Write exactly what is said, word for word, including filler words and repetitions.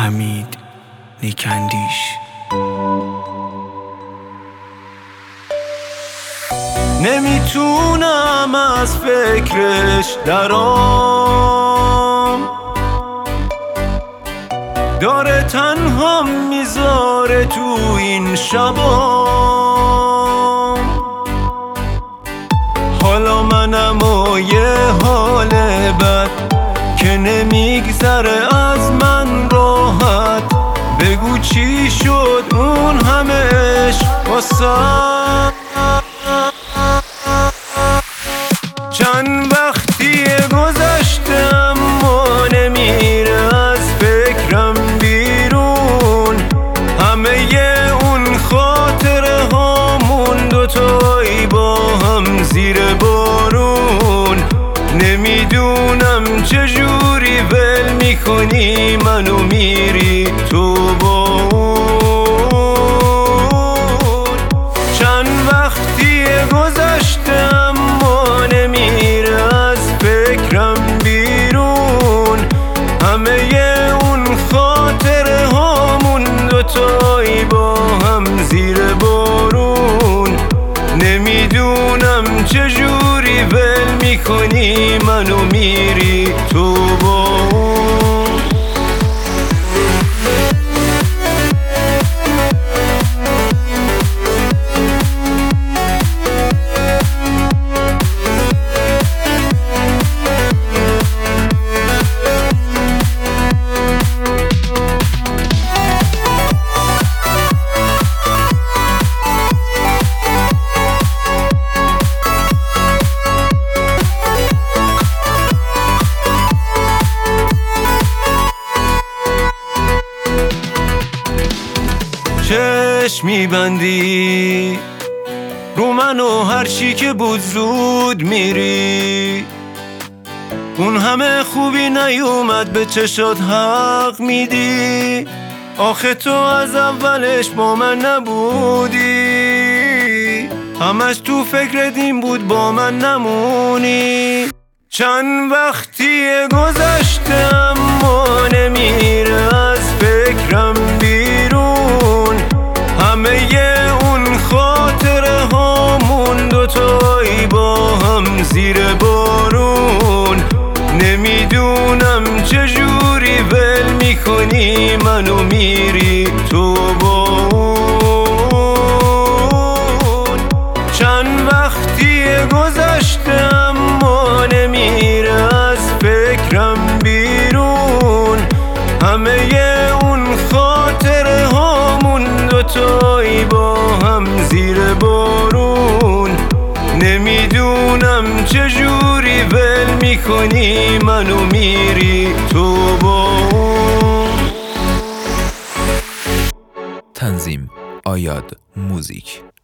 حمید نیکندیش. نمیتونم از فکرش درام، داره تنها میذاره تو این شبام. حالا منم و یه حال بد که نمیگذره از من راحت. بگو چی شد اون همه عشق واسم؟ چند وقتی گذشته اما نمیره از فکرم بیرون. همه اون خاطره هامون دوتایی با هم زیر بارون. نمیدونم چجوری ول میکنی منو میری تو با اون. چند وقتی گذشته اما نمیره از فکرم بیرون. همه اون خاطره هامون دوتایی با هم زیر بارون. نمیدونم چجوری ول میکنی منو میری تو با اون. چشم میبندی رو من و هر چی که بود زود میری. اون همه خوبی نیومد به چشات حق میدی. آخه تو از اولش با من نبودی، همش تو فکرت این بود با من نمونی. چند وقتی گذشته اما نمیره از فکرم بیرون. همه اون خاطره هامون دوتایی با هم زیر بارون. نمیدونم چجوری ول میکنی منو میری تو با اون. چند وقتی گذشته اما نمیره از فکرم بیرون. همه اون خاطره هامون دوتایی با هم زیر بارون. نمیدونم چجوری ول میکنی منو میری تو با اون. تنظیم آیاد موزیک.